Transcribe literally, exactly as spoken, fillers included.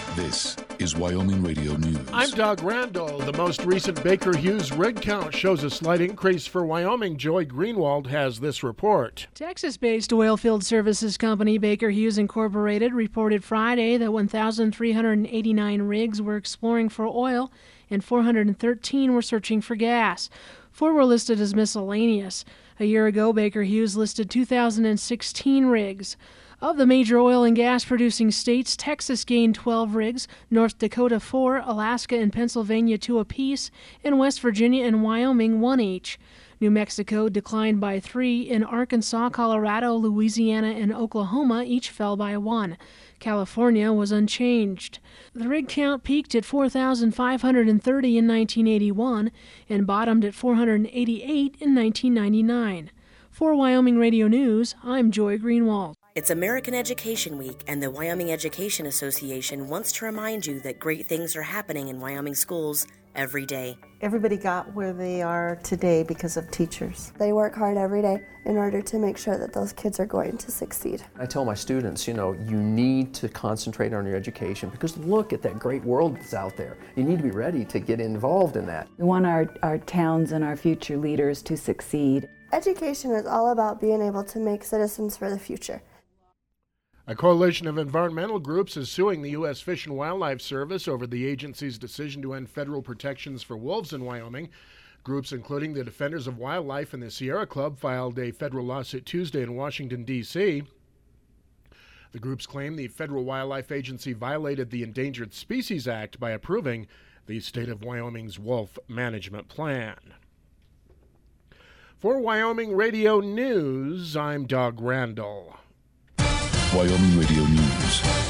This is Wyoming Radio News. I'm Doug Randall. The most recent Baker Hughes rig count shows a slight increase for Wyoming. Joy Greenwald has this report. Texas-based oilfield services company Baker Hughes Incorporated reported Friday that one thousand three hundred eighty-nine rigs were exploring for oil and four hundred thirteen were searching for gas. Four were listed as miscellaneous. A year ago, Baker Hughes listed two thousand sixteen rigs. Of the major oil and gas producing states, Texas gained twelve rigs, North Dakota four, Alaska and Pennsylvania two apiece, and West Virginia and Wyoming one each. New Mexico declined by three, and Arkansas, Colorado, Louisiana, and Oklahoma each fell by one. California was unchanged. The rig count peaked at four thousand five hundred thirty in nineteen eighty-one and bottomed at four hundred eighty-eight in nineteen ninety-nine. For Wyoming Radio News, I'm Joy Greenwald. It's American Education Week, and the Wyoming Education Association wants to remind you that great things are happening in Wyoming schools every day. Everybody got where they are today because of teachers. They work hard every day in order to make sure that those kids are going to succeed. I tell my students, you know, you need to concentrate on your education because look at that great world that's out there. You need to be ready to get involved in that. We want our, our towns and our future leaders to succeed. Education is all about being able to make citizens for the future. A coalition of environmental groups is suing the U S Fish and Wildlife Service over the agency's decision to end federal protections for wolves in Wyoming. Groups including the Defenders of Wildlife and the Sierra Club filed a federal lawsuit Tuesday in Washington, D C The groups claim the Federal Wildlife Agency violated the Endangered Species Act by approving the state of Wyoming's wolf management plan. For Wyoming Radio News, I'm Doug Randall. Wyoming Radio News.